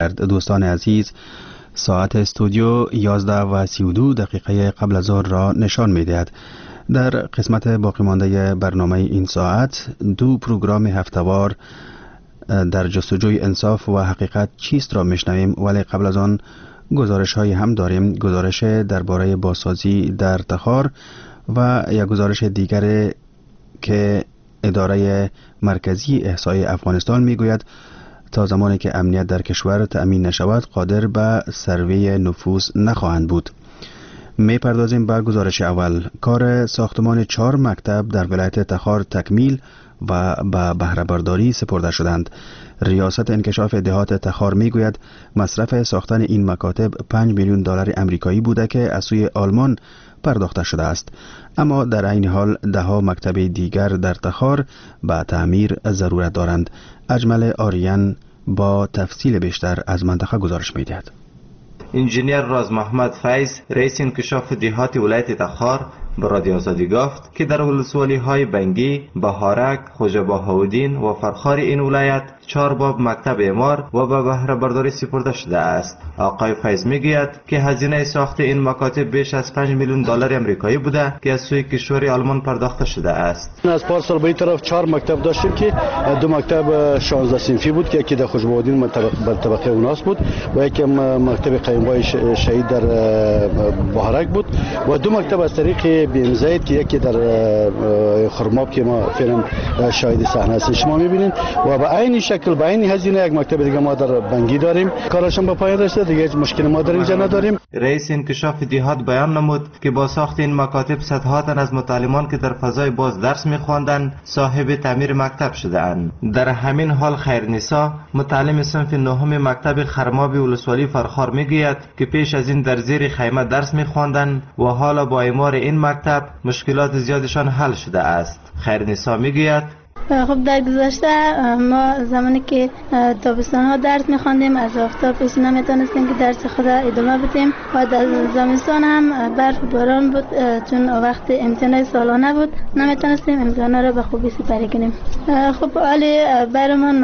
دوستان عزیز، ساعت استودیو 11:32 قبل از ظهر را نشان می‌دهد. در قسمت باقی مانده برنامه این ساعت دو پروگرام هفته‌وار در جستجوی انصاف و حقیقت چیست را میشنویم، ولی قبل از آن گزارش های هم داریم. گزارش درباره بازسازی در تخار و یک گزارش دیگر که اداره مرکزی احصای افغانستان میگوید تا زمانی که امنیت در کشور تأمین نشود قادر به سروی نفوس نخواهند بود. می پردازیم به گزارش اول. کار ساختمان 4 مکتب در ولایت تخار تکمیل و به بهره برداری سپرده شدند. ریاست انکشاف دهات تخار می گوید مصرف ساختن این مکاتب 5 میلیون دلار امریکایی بوده که از سوی آلمان پرداخته شده است، اما در این حال دهها مکتب دیگر در تخار به تعمیر ضرورت دارند. اجمل آریان با تفصیل بیشتر از منطقه گزارش می دهد. انجینیر راز محمد فیض رئیس انکشاف دهات ولایت تخار به رادیو آزادی گفت که در ولسوالی های بنگی، بهارک، خوجا بهاءالدین و فرخار این ولایت 4 باب مکتب اعمار و به بهره برداری سپرده شده است. آقای فیض میگوید که هزینه ساخت این مکاتب بیش از 5 میلیون دلار امریکایی بوده که از سوی کشور آلمان پرداخته شده است. از پارسال به این طرف 4 مکتب داشتیم که 2 مکتب 16 صنفی بود که یکی در خوجا بهاءالدین بر طبقه اوناس بود و یکی مکتب قیمبای شهید در بهارک بود و 2 مکتب از طریق بیم زید که یکی در خرماب که ما فعلا شاهد صحنه هستیم شما میبینید و به عین شکل به عین هزینه یک مکتب دیگه ما در بنگی داریم. کارشون به پایان رسیده، دیگه هیچ مشکلی ما در اینجا نداریم. رئیس انکشاف دهات بیان نمود که با ساخت این مکاتب صدها تن از متعلمان که در فضای باز درس میخواندند صاحب تعمیر مکتب شده‌اند. در همین حال خیرنسا متعلم صنف 9 مکتب خرماب ولسوالی فرخار میگوید که پیش از این در زیر خیمه درس میخواندند و حالا با اعمار این مکتب مشکلات زیادشان حل شده است. خیرنسا میگوید خب در گذشته ما زمانی که تابستان ها درس می‌خواندیم از آفتاب پیش نمیتونستیم که درس خود ادامه بدیم و در زمستان هم برف باران بود، چون وقت امتحان سالانه بود نمیتونستیم امتحانا را به خوبی سپری کنیم. خب حالی برمان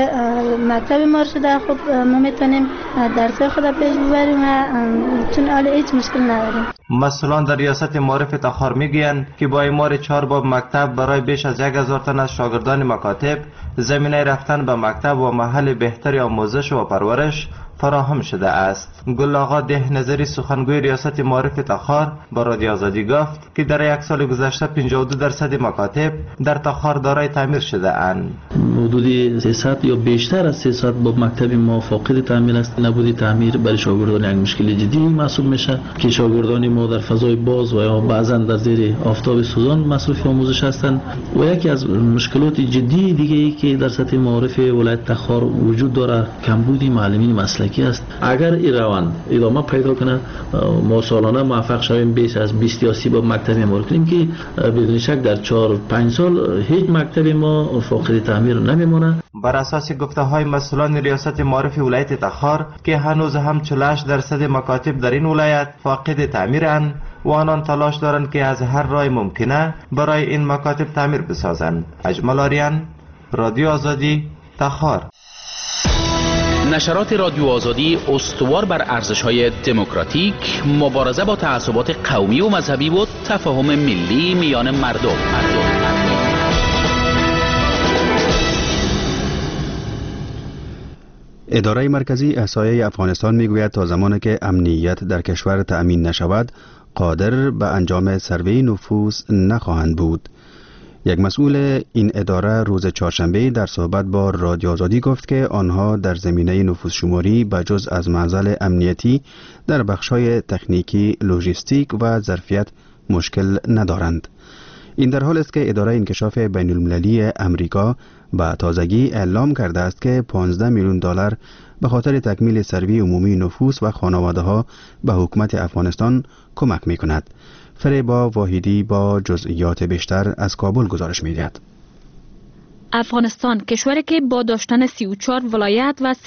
مکتب ما شده، خب ما میتونیم درس خود پیش ببریم چون حالی هیچ مشکل نداریم. مسئولان در ریاست معارف تخار میگویند که با اعمار 4 باب مکتب برای بیش از 1000 تن از شاگردان مکاتب زمینه رفتن به مکتب و محل بهتری آموزش و پرورش فراهم شده است. گل آقا ده نظری سخنگوی ریاست معارف تخار با رادیو آزادی گفت که در یک سال گذشته 52% مکاتب در تخار دارای تعمیر شده اند. حدود 300 یا بیشتر از 300 باب مکتب ما فاقد تعمیر است. نبودی تعمیر برای شاگردان یک مشکل جدی محسوب میشه که شاگردان ما در فضای باز و یا بعضا در زیر آفتاب سوزان مصروف آموزش هستند و یکی از مشکلات جدی دیگه ای که در سطح معارف ولایت تخار وجود داره کمبود معلمین مسلکی است. اگر این روند ادامه پیدا کنه ما سالانه موفق شویم بیش از 20 یا 30 باب مکتب اعمار کنیم که بدون شک در 4-5 سال هیچ مکتب ما فاقد تعمیر نمیمونه. بر اساس گفته‌های مسئولان ریاست معارف ولایت تخار که هنوز هم 48% مکاتب در این ولایت فاقد تعمیرند و آنان تلاش دارند که از هر راه ممکنه برای این مکاتب تعمیر بسازند. اجمل آریان، رادیو آزادی، تخار. نشرات رادیو آزادی استوار بر ارزش‌های دموکراتیک، مبارزه با تعصبات قومی و مذهبی و تفاهم ملی میان مردم. اداره مرکزی احصای افغانستان میگوید تا زمانی که امنیت در کشور تأمین نشود قادر به انجام سروی نفوس نخواهند بود. یک مسئول این اداره روز چهارشنبه در صحبت با رادیو آزادی گفت که آنها در زمینه نفوس شماری بجز از منزل امنیتی در بخش‌های تکنیکی، لوجستیک و ظرفیت مشکل ندارند. این در حال است که اداره انکشاف بین المللی امریکا به تازگی اعلام کرده است که 15 میلیون دلار به خاطر تکمیل سروی عمومی نفوس و خانواده‌ها به حکومت افغانستان کمک می‌کند. فریبا واحدی با جزئیات بیشتر از کابل گزارش می‌دهد. افغانستان کشوری که با داشتن 34 ولایت و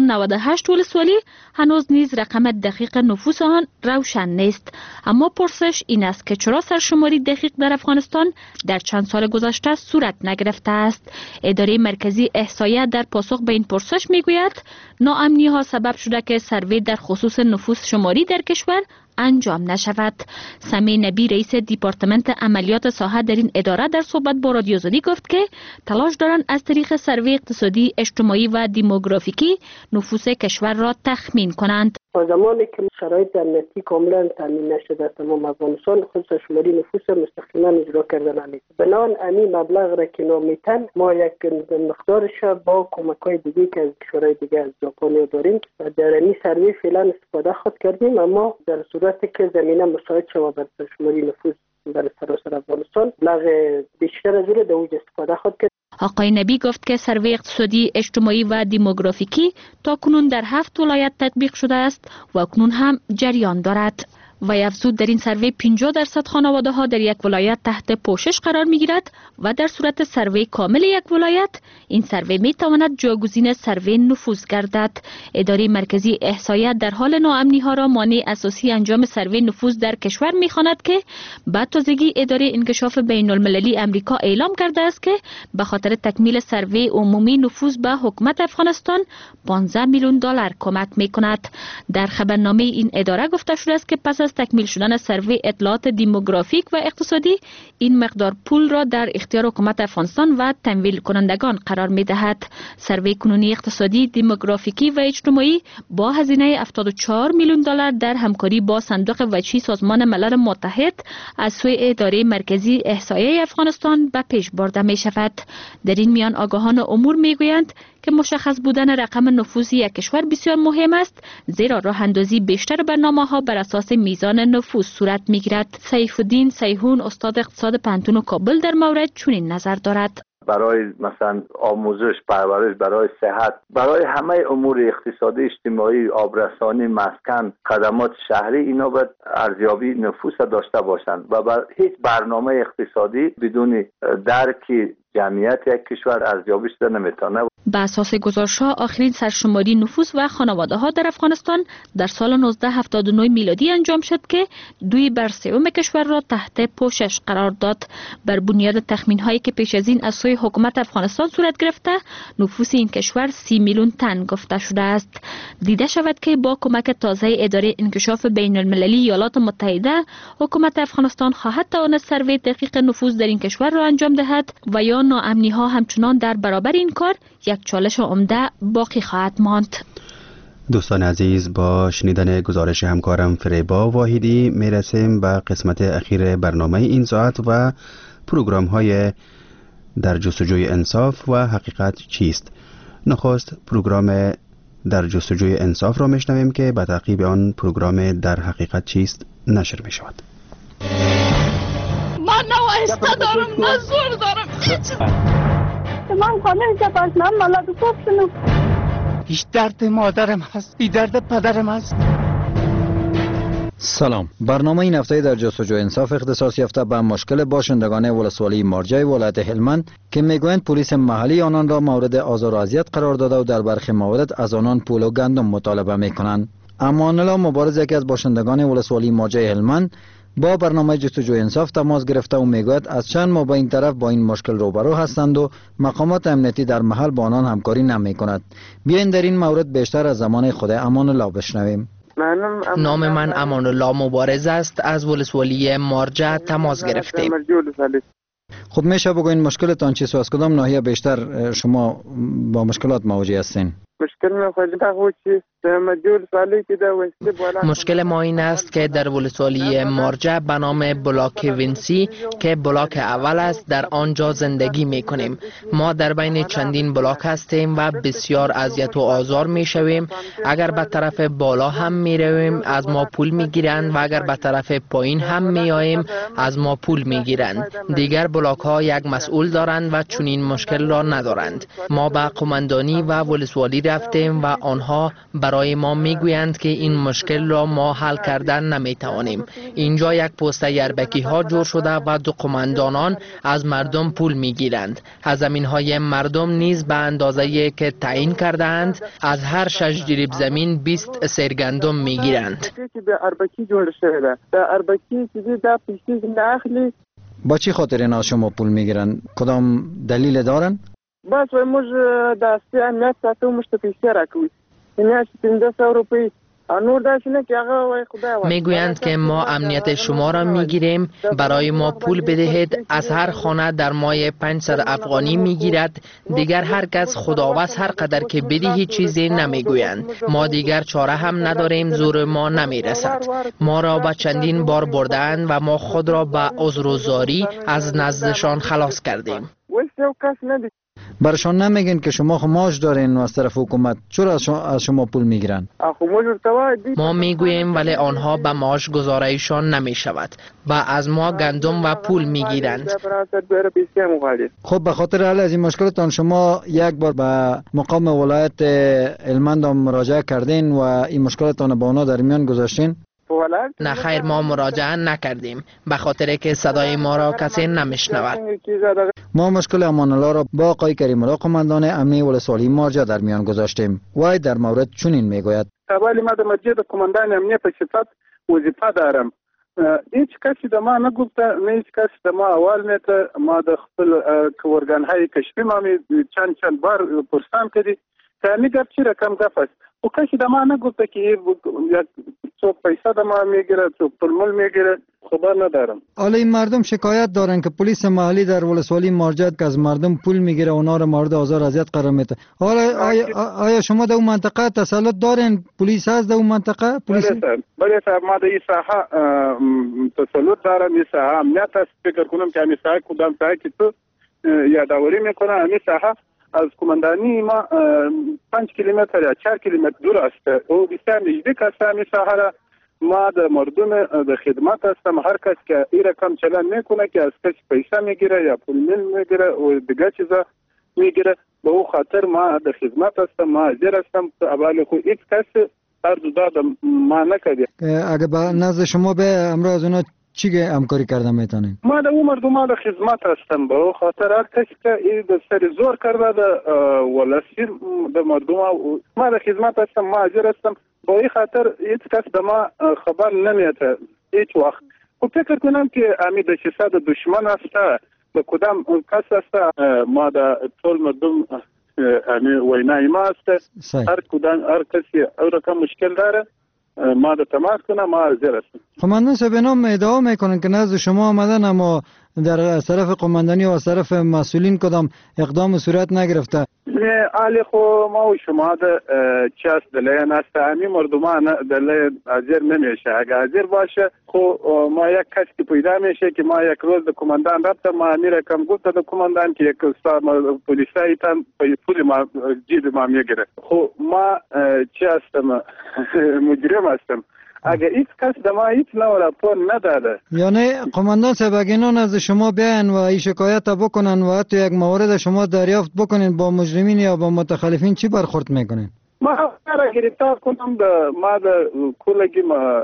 398 ولسوالی هنوز نیز رقم دقیق نفوس آن روشن نیست. اما پرسش این است که چرا سرشماری دقیق در افغانستان در چند سال گذشته صورت نگرفته است. اداره مرکزی احصایه در پاسخ به این پرسش میگوید ناامنی ها سبب شده که سروی در خصوص نفوس شماری در کشور انجام نشود. سمی نبی رئیس دیپارتمنت عملیات ساحه در این اداره در صحبت با رادیو آزادی گفت که تلاش دارند از طریق سروی اقتصادی، اجتماعی و دیموگرافیکی نفوس کشور را تخمین کنند. تا زمانی که شرایط امنیتی کاملا تامین نشده تمام افغانستان خود شماری نفوس مستقیما اجرا کردن نیست. بنابراین این مبلغ را که نامیتن ما یک مقدارش با کمک‌های دیگه که از کشورهای دیگه از ژاپن داریم و در این سروی فعلا استفاده خود کردیم، اما در صورتی که زمینه مساعد شود بر شماری نفوس در سراسر افغانستان مبلغ بیشتر از اون دوج استفاده خود کرد. آقای نبی گفت که سروی اقتصادی، اجتماعی و دیموگرافیکی تا کنون در 7 ولایت تطبیق شده است و اکنون هم جریان دارد. و افزود در این سروی 50% خانواده ها در یک ولایت تحت پوشش قرار می گیرد و در صورت سروی کامل یک ولایت این سروی می تواند جایگزین سروی نفوس گردد. اداره مرکزی احصایه در حال ناامنی ها را مانع اساسی انجام سروی نفوس در کشور می خواند که بعد تازگی اداره انکشاف بین المللی امریکا اعلام کرده است که به خاطر تکمیل سروی عمومی نفوس به حکومت افغانستان 15 میلیون دلار کمک می کند. در خبرنامه این اداره گفته شده است که پس از تکمیل شدن سروی اطلاعات دیموگرافیک و اقتصادی این مقدار پول را در اختیار حکومت افغانستان و تمویل کنندگان قرار می دهد. سروی کنونی اقتصادی، دیموگرافیکی و اجتماعی با هزینه 74 میلیون دلار در همکاری با صندوق وجهی سازمان ملل متحد از سوی اداره مرکزی احصایه افغانستان به پیش برده می شود. در این میان آگاهان امور می گویند که مشخص بودن رقم نفوسی یک کشور بسیار مهم است، زیرا راه اندازی بیشتر برنامه‌ها بر اساس میزان نفوس صورت می‌گیرد. سیف الدین سیحون، استاد اقتصاد پانتون کابل، در مورد چنین نظر دارد. برای مثلا آموزش، پرورش، برای صحت، برای همه امور اقتصادی، اجتماعی، آبرسانی، مسکن، خدمات شهری، اینا باید ارزیابی نفوس داشته باشند و هیچ برنامه اقتصادی بدون درک جمعیت یک کشور ارزیابی شده نمیتونه. به اساس گزارش‌ها آخرین سرشماری نفوس و خانواده‌ها در افغانستان در سال 1979 میلادی انجام شد که 2/3 کشور را تحت پوشش قرار داد. بر بنیاد تخمین‌هایی که پیش از این از سوی حکومت افغانستان صورت گرفته، نفوس این کشور 30 میلیون تن گفته شده است. دیده شود که با کمک تازه اداره انکشاف بین المللی ایالات متحده، حکومت افغانستان خواهد توانست سروی دقیق نفوس در این کشور را انجام دهد و یا ناامنی‌ها همچنان در برابر این کار یک چالش عمده باقی خواهد ماند. دوستان عزیز، با شنیدن گزارش همکارم فریبا واحدی میرسیم به قسمت اخیر برنامه این ساعت و پروگرام های در جستجوی انصاف و حقیقت چیست. نخست پروگرام در جستجوی انصاف را میشنویم که به تعقیب آن پروگرام در حقیقت چیست نشر می شود. من نوایسته دارم، من زور دارم. من خانه جبازنم ملاد گفتنم. هیچ درد مادرم هست، بی درد پدرم هست. سلام. برنامه این هفته در جستجوی انصاف اختصاص یافته به مشکل باشندگان ولسوالی مارجه ولایت هلمند که میگویند پلیس محلی آنان را مورد آزار و اذیت قرار داده و در برخی موارد از آنان پول و گندم مطالبه میکنند. امان الله مبارز، یکی از باشندگان ولسوالی مارجه هلمند، با برنامه جستجوی انصاف تماس گرفته و میگوید از چند ماه به این طرف با این مشکل روبرو هستند و مقامات امنیتی در محل با آنان همکاری نمی کند. بیاین در این مورد بیشتر از زمان خود امان الله بشنویم. نام من امان الله مبارز است. از ولسوالی مارجه تماس گرفتیم. خب میشه بگوین مشکلتان چیست و از کدام ناحیه بیشتر شما با مشکلات مواجه هستین؟ مشکل ما این است که در ولسوالی مارجه به نام بلاک وینسی که بلاک اول است در آنجا زندگی می کنیم. ما در بین چندین بلاک هستیم و بسیار اذیت و آزار می شویم. اگر به طرف بالا هم می رویم از ما پول می گیرند و اگر به طرف پایین هم می آییم از ما پول می گیرند. دیگر بلاک ها یک مسئول دارند و چنین مشکل را ندارند. ما به قماندانی و ولسوالی رفتیم و آنها برای برای ما میگویند که این مشکل را ما حل کردن نمیتوانیم. اینجا یک پست یربکی ها جور شده و دو قماندانان از مردم پول میگیرند. از زمین های مردم نیز به اندازه‌ای که تعیین کردند از هر 6 جریب زمین 20 سیر گندم میگیرند. با چی خاطر اینا شما پول میگیرن؟ کدام دلیل دارن؟ بس موږ داسې امنیت ساتو موږ ته پیسې راکوي یعنی 1500 روپۍ نور داسې نه که هغه وای خدای میگویند که ما امنیت شما را میگیریم، برای ما پول بدهید. از هر خانه در ماه 500 افغانی میگیرد. دیگر هر کس خداوند هر قدر که بدهی چیزی نمیگویند. ما دیگر چاره هم نداریم، زور ما نمیرسد. ما را به چندین بار بردند و ما خود را به عذر و زاری از نزدشان خلاص کردیم. برشان نمیگن که شما معاش دارین و از طرف حکومت چرا از شما پول میگیرن؟ ما میگوییم ولی آنها به معاش گزارایشان نمی شود و از ما گندم و پول میگیرند. خب به خاطر حل از این مشکلتان شما یک بار به مقام ولایت هلمند مراجعه کردین و این مشکلتان با اونا در میان گذاشتین؟ نه خیر، ما مراجعه نکردیم به خاطر که صدای ما را کسی نمیشنود. ما مشکل امان الله را با آقای کریم الله قماندان امنیه ولسوالی مارجه در میان گذاشتیم. وای در مورد چنین میگوید: اولی ما د مرجع د قماندان امنیه په صفت وظیفه دارم. هیچ کسی د ما نه گفته، نه هیچ کسی د ما اول میته. ما د خپل ارگانهای کشفی ما چند بار پرسان کردی که میگفت چی رقم گفت است و کسی د ما نه گفته که څوک پیسه د ما میگیره، څوک پلمول میگیره، خبر ندارم. حالا این مردم شکایت دارن که پلیس محلی در ولسوالی مارجه که از مردم پول میگیره و اونا رو مورد آزار اذیت قرار میده. حالا آیا شما در اون منطقه تسلط دارین؟ پلیس هست در اون منطقه؟ پلیس بله صاحب، ما در این ساحه تسلط دارم. این ساحه امنیت است. فکر کنم که همین ساحه کدام ساحه که تو یادآوری میکنه، همین ساحه از کماندانی ما 5 کیلومتر یا 4 کیلومتر دور است و بسیار نزدیک است. همین ساحه را ما د مردم د خدمت هستم. هر کس که این رقم چلن میکنه که از کسی پیسه میگیره یا پول میگیره و دیگه چیزا میگیره، به او خاطر ما د خدمت هستم، ما حاضر هستم. اولی خو هیچ کس عرض داد ما نکرده. اگه با نزد شما به امروز اونا چی همکاری کردن میتونین؟ ما د مردم د خدمت هستم، به او خاطر هر کسی که این د سر زور کرده د ولسی د مردم ما د خدمت هستم، ما حاضر هستم. با این خاطر هیچ کس د ما خبر نمیده هیچ وقت. و فکر کنم که امی د چیزا د دشمن است به کدام کس است. ما د ټول مردم امی وینای ما است. هر کسی او رقم مشکل داره ما د تماس کنم، ما حاضر هستم. قماندان صاحب اینا ادعا میکنن که نزد شما آمدن اما در طرف قماندانی و از طرف مسئولین کدام اقدام صورت نگرفته. نه علی خو ما و شما د چاس دلین است. همین مردمان دلین حاضر نمیشه. اگه حاضر باشه خو ما یک کس که پیدا میشه که ما یک روز د قماندان رفتم، ما امیر کم گفت د قماندان که یک پلیسایی تام پول ما جیب ما میگیره. خو ما چی هستم؟ مجرم هستم. اگه هیچ کس د ما هیچ نوع راپور نداده. یعنی قماندان صاحب اگه اینا نزد شما بیاین و این شکایت بکنن و حتی یک مورد شما دریافت بکنین، با مجرمین یا با متخلفین چی برخورد میکنین؟ ما را گرفتار کنم. ما د کلگی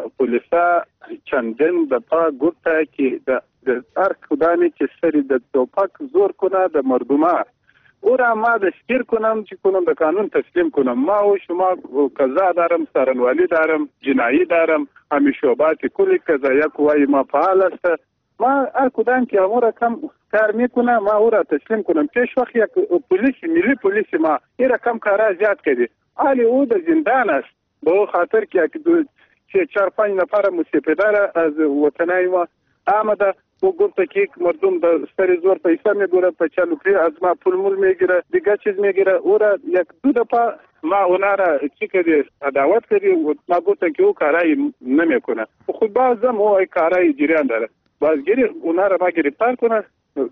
پولیسا چندین دفعه گفته که د هر کدامی که سری د توپک زور کنه د مردمه او را ما دستگیر کنم، چی کنم به قانون تسلیم کنم. ما و شما قضا دارم، سرنوالی دارم، جنایی دارم، همین شعبات کلی قضایی قوای ما فعال است. ما هر کدام که امور رقم کار میکنه ما او را تسلیم کنم. پیش وقت یک پلیس ملی پلیس ما این رقم کارا زیاد کردی، حالی او در زندان است. به او خاطر که 4-5 نفر مسیپدار از وطنای ما آمده و گفته که یک مردم در سر زور پیسه میگیره، پچالوکری از ما پولمول میگیره، دیگه چیز میگیره. او را 1-2 دفعه ما اونا را چی کردی عداوت کردی و ما گفتن که او کارایی نمیکنه. خود بازم او ای کارایی جریان داره، بازگیری اونا را ما گرفتار کنه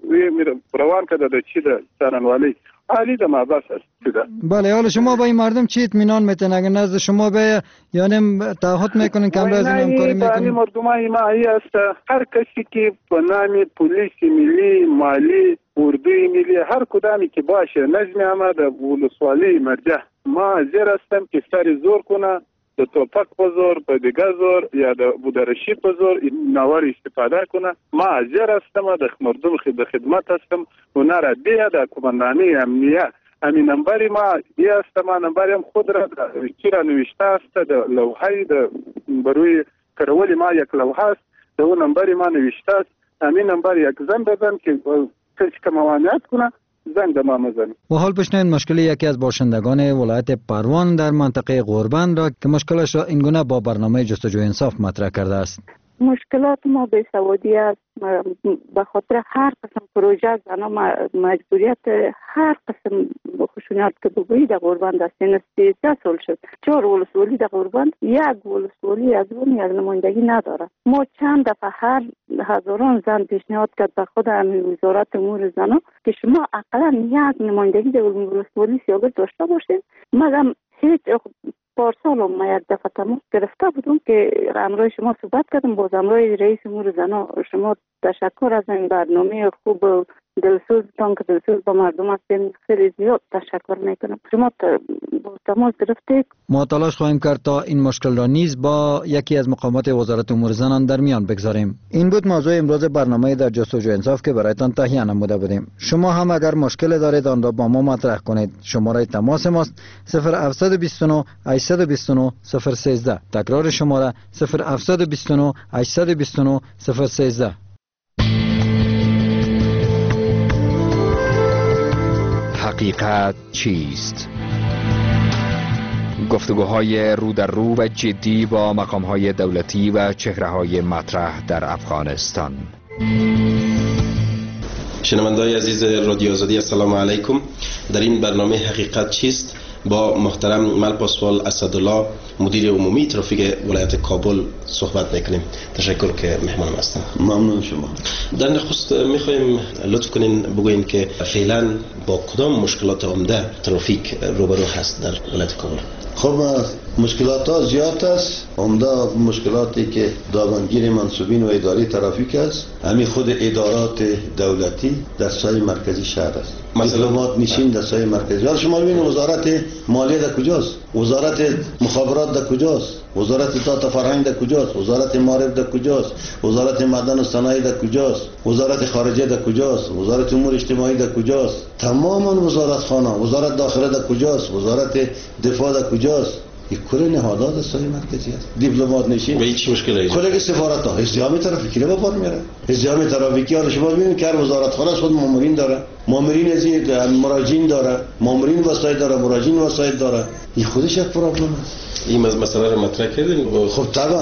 روان کرده در چی ده سرنوالی حالی ده ما بس است. بله، حالا شما با این مردم چی اطمینان میتن اگر نزد شما به یعنی تعهد میکنن که امروز این همکاری میکنن؟ مردمای ما ای است. هر کسی که به نام پلیس ملی، مالی، اردوی ملی، هر کدامی که باشه نظم آمد ولسوالی مرجع ما حاضر هستم که سر زور کنه، د توپک په زور، په دیگه زور یا د بودرشی په زور نوار استفاده کنه. ما حاضر هستم د مردم خدمت هستم و نرا بیه د کماندانی امنیه امی نمبری ما یه هستم. نمبریم خود را کی را نوشته است، د لوحه د بروی کرولی ما یک لوحه است، د اون نمبری ما نوشته است. امی نمبر یک زن بزن که کسی که موانعت کنه زنگ به ما مزنی. و حال بشنوید مشکل یکی از باشندگان ولایت پروان در منطقه غوربند را که مشکلش را اینگونه با برنامه جستجوی انصاف مطرح کرده است. مشکلات ما بیسوادی است، به خاطر هر قسم پروژه زنا مجبوریت هر قسم خشونت که بگویی در غوربند است. این 13 سال شد 4 ولسوالی در غوربند، یک ولسوالی از اون یک نمایندگی نداره. ما چند دفعه هر هزاران زن پیشنهاد کرد به خود وزارت امور زنا که شما اقلا یک نمایندگی در ولسوالی سیاست داشته باشید. مگر هیچ پارسال ما یک دفعه تماس گرفته بودم که امروز شما صحبت کردم، باز امروز رئیس امور زنا شما تشکر از این برنامه خوب دلسوزتان که دلسوز با مردم هستین، خیلی زیاد تشکر میکنم. شما تماس گرفتید. ما تلاش خواهیم کرد تا این مشکل را نیز با یکی از مقامات وزارت امور زنان در میان بگذاریم. این بود موضوع امروز برنامه در جستجوی انصاف که برایتان تهیه نموده بودیم. شما هم اگر مشکل دارید آن را با ما مطرح کنید. شماره تماس ماست 0729 829 013. تکرار شماره 0729 829 013. حقیقت چیست؟ گفتگوهای رو در رو و جدی با مقامهای دولتی و چهره‌های مطرح در افغانستان. شنونده‌های عزیز رادیو آزادی السلام علیکم. در این برنامه حقیقت چیست با محترم ملپاسوال اسدالله مدیر عمومی ترافیک ولایت کابل صحبت میکنیم. تشکر که مهمانم هستم. ممنون شما. در نخست میخوایم لطف کنین بگوین که فعلا با کدام مشکلات عمده ترافیک روبرو هست در ولایت کابل؟ خب مشکلات ها زیاد است. عمده مشکلاتی که دامنگیر منصوبین و اداره ترافیک است همین خود ادارات دولتی دستای مرکزی شهر است. دیپلمات نشین دستای مرکزی. حالا شما ببینید وزارت مالیه در کجاست؟ وزارت مخابرات در کجاست؟ وزارت اطلاعات فرهنگ در کجاست؟ وزارت معارف در کجاست؟ وزارت معدن و صنایع در کجاست؟ وزارت خارجه در کجاست؟ وزارت امور اجتماعی در کجاست؟ تماما وزارت خانه. وزارت داخله در کجاست؟ وزارت دفاع در کجاست؟ یک کل نهادات دستای مرکزی است. دیپلمات نشین. و هیچ مشکلی نیست. کل سفارت ها ازدحام ترافیکی رو بپار میره. ازدحام ترافیکی حالا شما ببینید که هر وزارت خانه خود مامورین داره. مامورین از مراجعین داره. مامورین وسایل داره، مراجعین وسایل داره. این خودش یک پروبلم است. این مسئله رو مطرح کردیم. خب طبعا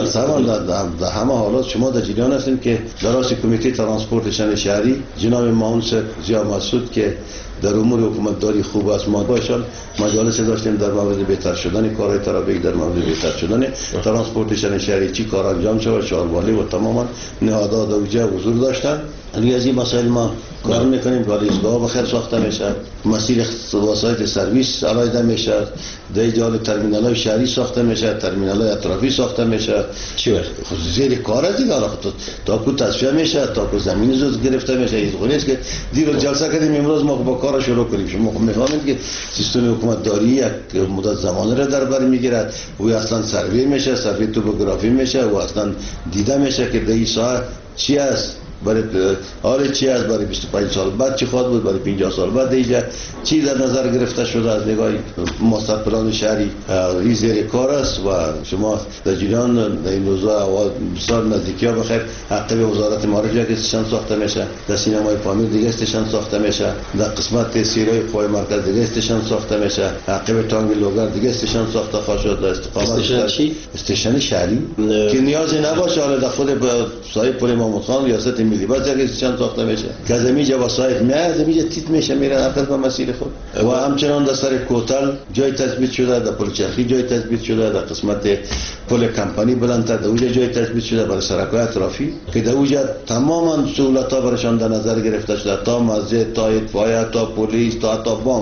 در همه حالات شما در جریان هستید که در رأس کمیته ترانسپورت شهر شهری جناب معاون ضیا مسعود که در امور حکومتداری خوب است، ما باشد مجالس داشتیم در مورد بهتر شدن کارهای ترافیک، در مورد بهتر شدن ترانسپورت شهری چی کار انجام شود، شهروالی و تماما نهادات اوجه حضور داشتن. علی از این مسائل ما کار میکنیم. ولی ایستگاه بخیر ساخته میشه، مسیر وسایل سرویس علایده میشه، در جال ترمینال‌های شهری ساخته میشه، ترمینال‌های اطرافی ساخته میشه. چی وقت زیر کار است دیگه. تا کو تصفیه میشه، تا کو زمین زود گرفته میشه. این نیست که دیروز جلسه کردیم امروز ما با کار شروع کنیم. شما میفهمید که سیستم حکومتداری یک مدت زمان را در بر میگیرد و اصلا سروی میشه، سروی توپوگرافی میشه و اصلا دیده میشه که در این ساحه چی است، برای حال چی است، برای 25 سال بعد چی خواهد بود، برای 50 سال بعد دیگه چی در نظر گرفته شده از نگاه ماستر پلان شهری. این زیر کار است و شما در جریان در این روزها بسیار نزدیکی ها بخیر عقب وزارت معارف یک استیشن ساخته میشه، در سینمای پامیر دیگه استیشن ساخته میشه، در قسمت سیرای قوای مرکز دیگه استیشن ساخته میشه، عقب تانگ لوگر دیگه استیشن ساخته خواهد شد. در استقامت استیشن شهری که نیازی نباشه حالا در خود صاحب پل محمود خان ریاست ملی باز یک استیشن ساخته میشه که از اینجا وسایل میاد اینجا تیت میشه میره عقب به مسیر خود. و همچنان در سر کوتل جای تثبیت شده، در پل چرخی جای تثبیت شده، در قسمت پل کمپانی بلندتر در اونجا جای تثبیت شده برای سرک‌های اطرافی که در اونجا تماما سهولت‌ها برشان در نظر گرفته شده، تا مسجد، تا اطفائیه، تا پلیس، تا بانک.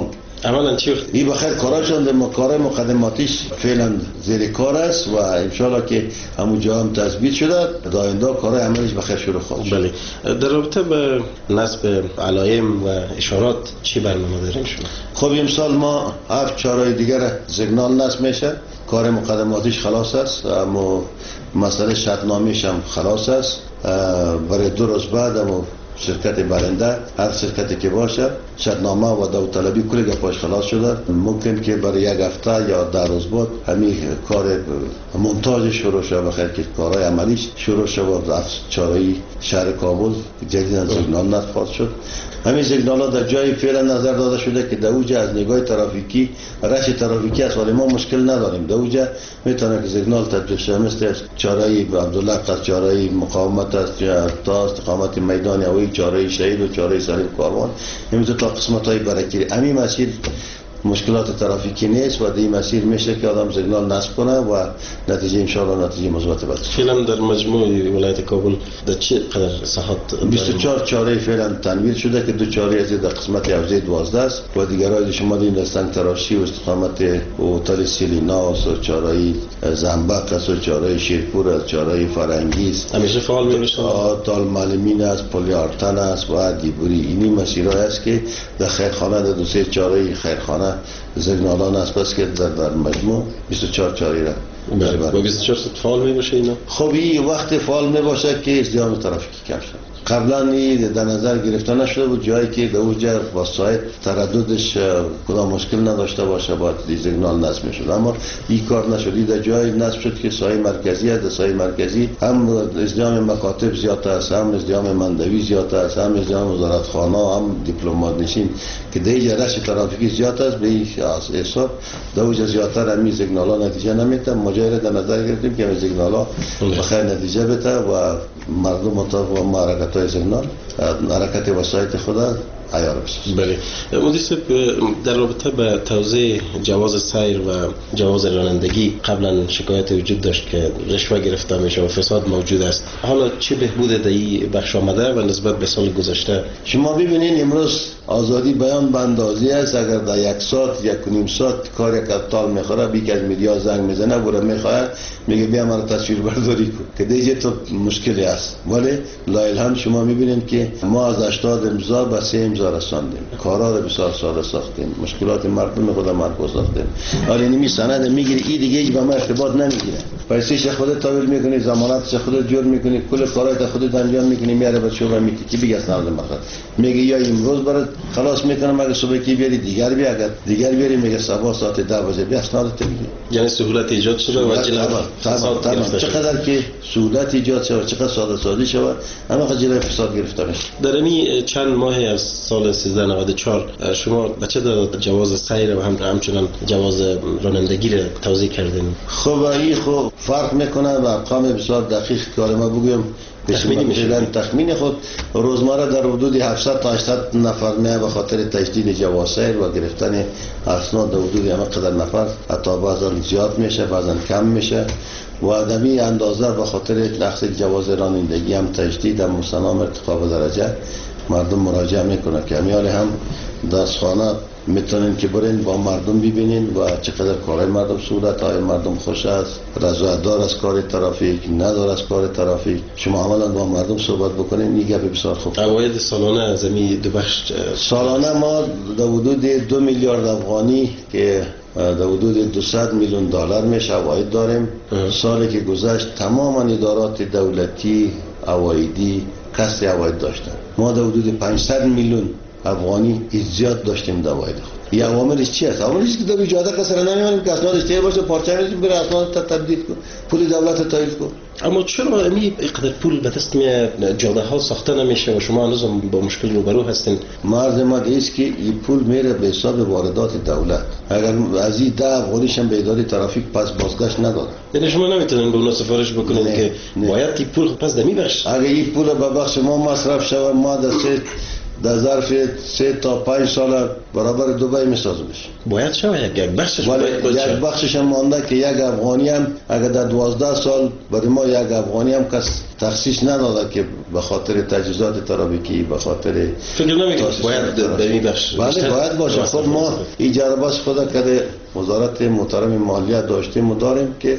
عملا چی این بخیر کاراشون کار مقدماتیش فعلا زیر کار است و ان شاءالله که همون جا هم تثبیت شده در آینده کارهای عملش بخیر شروع خواهد شد. بله. در رابطه به نصب علائم و اشارات چی برنامه دارین شما؟ خب امسال ما 7 چهارهای دیگر سیگنال نصب میشه، کار مقدماتیش خلاص است، اما مسئله شرطنامه‌اش هم خلاص است. برای 2 روز بعد هم شرکت برنده هر شرکتی که باشه شرطنامه و داوطلبی کلی گپاش خلاص شده. ممکن که برای 1 هفته یا 10 روز بعد همین کار مونتاژ شروع شده، بخیر که کارهای عملیش شروع شده و در چهارراه شهر کابل جدیداً سیگنال نصب خواهد شد. همین سیگنال ها در جای فعلا نظر داده شده که در اوجه از نگاه ترافیکی رش ترافیکی است، ولی ما مشکل نداریم. در اوجه میتونه که سیگنال تطبیق شه، مثل چهارراه عبدالله است، چهارراه مقاومت است، تا استقامت میدان هوایی، چهارراه شهید و چهارراه سلیم کاروان، همینطور تا قسمت های برکیری. همین مسیر مشکلات ترافیکی نیست و این مسیر میشه که آدم سیگنال نصب کنه و نتیجه ان شاء الله نتیجه مثبت باشه. فعلا در مجموع ولایت کابل در چه قدر ساحات 24 چهارراه فعلا تنویر شده که 2 چهارراه از در قسمت حوزه 12 است و دیگرای شما دیدین سنگ تراشی و استقامت هتل سیلیناس و چهارراه زنبق است و چهارراه شیرپور است، چهارراه فرنگیز همیشه فعال میشه. تال معلمین است، پلیارتن است و دیبوری. اینی مسیرهای است که در خیرخانه در 2-3 چهارراه خیرخانه سیگنالان است، پس که در مجموع 24 چهارراه را با 24 فعال می باشه اینا. خب این وقت فعال می باشه که ازدحام ترافیکی کم شد. قبلا این در نظر گرفته نشده بود، جایی که در اوجه وسایل ترددش کدام مشکل نداشته باشه باید سیگنال نصب میشد، اما این کار نشد. در جای نصب شد که سایه مرکزی است، در سایه مرکزی هم ازدحام مکاتب زیاد است، هم ازدحام مندوی زیاد است، هم ازدحام وزارتخانه، هم دیپلمات نشین که دیگه رش ترافیکی زیاد است. به این حساب در اوجه زیادتر همین سیگنال‌ها نتیجه نمیده. ماجرا در نظر گرفتیم که همین سیگنال‌ها بخیر نتیجه بده و مردم مطابق با حرکت‌های سیگنال حرکت وسایل خدا عیار بشه. بله. مدیر صاحب در رابطه به توزیع جواز سیر و جواز رانندگی قبلا شکایت وجود داشت که رشوه گرفته میشه و فساد موجود است. حالا چه بهبود در این بخش آمده و نسبت به سال گذشته؟ شما ببینید امروز آزادی بیان به اندازی است. اگر در 1 ساعت 1.5 ساعت کار یک تال میخوره بیک از میدیا زنگ میزنه برو میخواد میگه بیا مرا تصویر برداری کن که دیگه تو مشکلی است. ولی لایل شما میبینید که ما از 80 امضا به 3 امضا رساندیم، کارا رو بسیار ساده ساختیم، مشکلات مردم خود مرکز ساختیم. ولی نمی سند میگیری این دیگه با ما ارتباط نمیگیره، پیسه‌ش خودت تحویل میکنی، ضمانتش خودت جور میکنی، کل کارات خودت انجام میکنی، میاره به شعبه میتی که بگه سند مخاطر میگه یا امروز برات خلاص میکنم اگه صبح کی بیاری دیگر بیا، اگر دیگر بیاری میگه صبح ساعت 10 بجه بیا اسناد تو بگیر. یعنی سهولت ایجاد شده و جلوه چقدر که سهولت ایجاد شده چقدر ساده سازی شده اما جلوه فساد گرفته میشه. در این چند ماه از سال 1394 شما بچه داد جواز سیر و همچنان جواز رانندگی را توزیع کردین؟ خب این خب فرق میکنه و ارقام بسیار دقیق کار ما بگویم تخمین خود روزمره در حدود 700 تا 800 نفر میه به خاطر تجدید جواز سیر و گرفتن اسناد در حدود همقدر نفر، حتی بعضا زیاد میشه بعضا کم میشه و دمی اندازه به خاطر نقص جواز رانندگی هم تجدید هم مستنام ارتقا به درجه مردم مراجعه میکنه که همیال هم دستخانه میتونین که برین با مردم ببینین و چقدر کارهای مردم صورت های مردم خوش است، رضایت‌دار از کار ترافیک ندار از کار ترافیک، شما عملا با مردم صحبت بکنین. این گپ بسیار خوب. عواید سالانه از این دو بخش سالانه ما در حدود 2 میلیارد افغانی که در حدود 200 میلیون دلار میشه عواید داریم. سالی که گذشت تمام ادارات دولتی عوایدی کسری عواید داشتن. ما در حدود 500 میلیون افغانی زیاد داشتیم در عواید خود. این عواملش چی است؟ عواملش که در اجازه کسر نمیمونیم که اسناد اشتباه باشه پارچه میزیم بره اسناد تبدیل کن، پول دولت تایید کن. اما چرا اینقدر پول به دست میاد، جاده ها ساخته نمیشه و شما هنوز با مشکل روبرو هستین؟ مرز ما است که این پول میره به حساب واردات دولت. اگر از این 10 افغانیش هم به اداره ترافیک پس بازگشت نداره. یعنی شما نمیتونین به اونا سفارش بکنین که باید این پول پس دمی بخش؟ اگر این پول به بخش ما مصرف شود ما دست در ظرف 3 تا 5 سال برابر دبی میسازمش. باید شود یک بخشش یک بخشش هم مانده که یک افغانی هم اگر در 12 سال برای ما یک افغانی هم کس تخصیص نداده که به خاطر تجهیزات ترافیکی به خاطر فکر نمی‌کنم باید در این بخش باید باشه. خود ما اجاره بس خود کرده وزارت محترم مالیه داشتیم و داریم که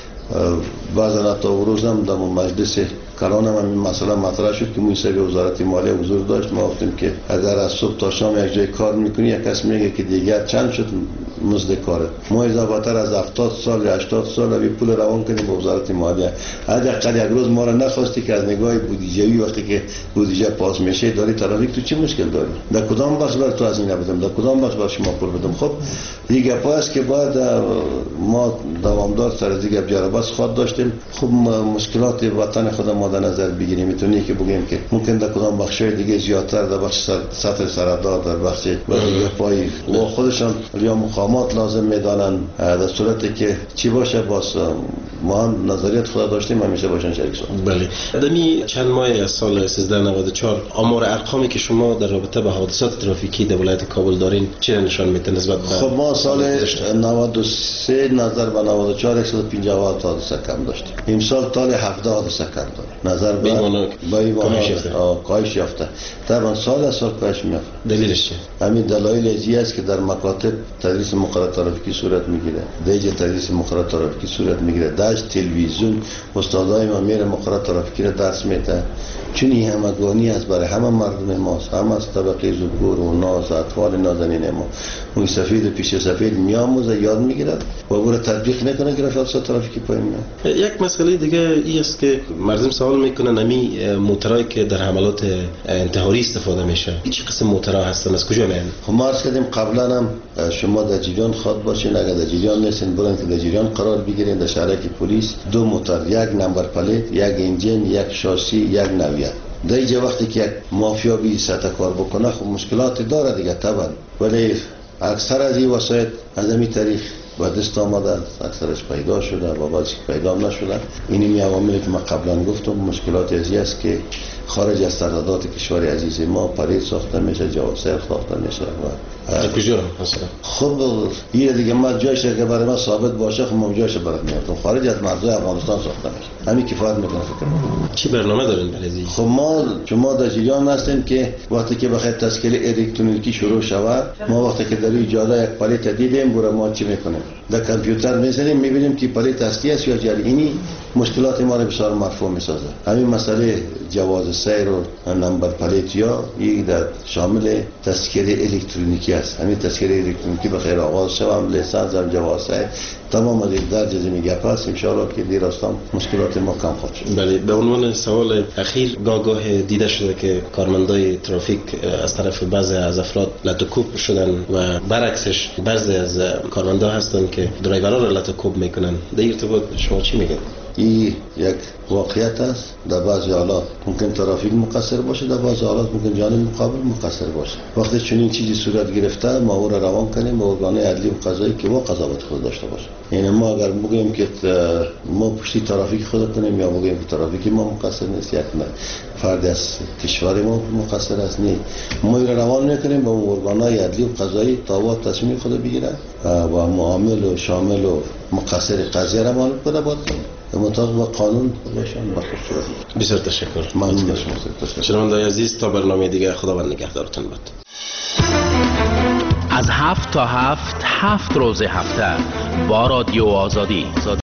بعضا تا روز هم در مجلس کلان هم این مسئله مطرح شد که موسیقی وزارت مالیه حضور داشت. ما گفتیم که اگر از صبح تا شام یک جای کار میکنی یک کس میگه که دیگر چند شد مزد کارت، ما اضافه‌تر از 70 سال یا 80 سال روی پول روان کنیم به وزارت مالیه. حداقل یک روز ما را نخواستی که از نگاه بودجه‌ای وقتی که بودجه پاس میشه داری ترافیک تو چه مشکل داری؟ در کدام بخش بر تو هزینه بدم، در کدام بخش بر شما پول بدم؟ خب دیگه پاس که بعد ما دوامدار سر دیگه بیاره بس خود داشتیم. خب مشکلات وطن خود ما در نظر بگیریم میتونی که بگیم که ممکن در کدام بخشای دیگه زیادتر در بخش سطح سرحدات در بخش دیگه پای و خودشان یا مقامات لازم میدانن در صورتی که چی باشه باز ما هم نظریات خدا داشتیم همیشه باشن شریک شد. بله. دمی چند ماه از سال 1394 آمار ارقامی که شما در رابطه با حادثات ترافیکی در ولایت کابل دارین چه نشان میده نسبت به خب ما سال 93 نظر به 94 150 حادثه کم داشتیم. امسال تا 70 حادثه کم داریم. نظر به کاهش یافته. طبعا سال از سال کاهش میافته. دلیلش چیه؟ همین دلایل ازی است که در مکاتب تدریس مقررات ترافیکی صورت میگیره. دیگه تدریس مقررات ترافیکی صورت میگیره. داش تلویزیون استادای ما میره مقررات ترافیکی را درس میده. چون این همگانی است برای همه مردم ماست، هم از طبقه زودگور و ناز اطفال نازنین ما. اون سفید پیش سفید میاموزه یاد میگیره و او را تطبیق نکنه که حادثات ترافیکی پایین میاد. یک مسئله دیگه ای است که مردم سوال میکنن امی موترایی که در حملات انتحاری استفاده میشه چه قسم موترها هستن، از کجا میان؟ خب ما عرض کردیم قبلا هم شما در جریان خواد باشین، اگر در جریان نیستین برین که در جریان قرار بگیرین. در شهرک پلیس 2 موتر، یک نمبر پلیت، یک انجین، یک شاسی، یک نویه. در اینجا وقتی که یک مافیا بی سطح کار بکنه خب مشکلاتی داره دیگه طبعا، ولی اکثر از این وسایل از همین تاریخ با دست آمده، اکثرش پیدا شده و بعضی پیدا نشده. اینی عواملی که ما قبلا گفتم مشکلات ازی است که خارج از سرحدات کشور عزیز ما پرید ساخته میشه، جواسر ساخته میشه و کجا مثلا خب یه دیگه ما جایش که برای ما ثابت باشه خب ما جایش برات میاد خارج از مرزهای افغانستان ساخته میشه. همین کفایت میکنه فکر کنم. چی برنامه دارین برای این؟ خب ما در جریان هستیم که وقتی که بخاطر تسکیه الکترونیکی شروع شود، ما وقتی که در این جاده یک پلیت دیدیم برای ما چی میکنیم؟ در کامپیوتر میزنیم میبینیم که پلیت اصلی است یا جعلی. مشکلات ما رو بسیار مرفوع میسازه. همین مسئله جواز سیر و نمبر پلیت یا یک در شامل تسکیه الکترونیکی است. همین تسکیه الکترونیکی بخیر آغاز شود، هم لیسانس هم جواز سیر تمام از در جزمی گپ است. ان شاء الله که دیر استام مشکلات ما کم خواهد شد. بله. به عنوان سوال اخیر گاه دیده شده که کارمندای ترافیک از طرف بعضی از افراد لطوکوب شدن و برعکسش بعضی از کارمندا هستن که درایورها را لطوکوب میکنن. در ارتباط شما چی میگید؟ این یک واقعیت است. در بعضی حالات ممکن ترافیک مقصر باشه، در بعضی حالات ممکن جانب مقابل مقصر باشه. وقتی چنین چیزی صورت گرفته ما او را روان کنیم به ارگان عدلی و قضایی که با قضاوت خود داشته باشه. یعنی ما اگر بگیم که ما پشتی ترافیک خود کنیم یا بگیم که ترافیک ما مقصر نیست، یک نه فرد از کشور ما مقصر است، نه ما را روان میکنیم به ارگان‌های عدلی و قضایی تا تصمیم خود بگیرن و معامل و شامل و مقصر قضیه را معلوم کنه باید مطابق با قانون باشن. بسیار تشکر. ممنون از شما. شنوندگان عزیز تا برنامه دیگه خداوند نگهدارتون باد. از 7 تا 7 روز هفته با رادیو آزادی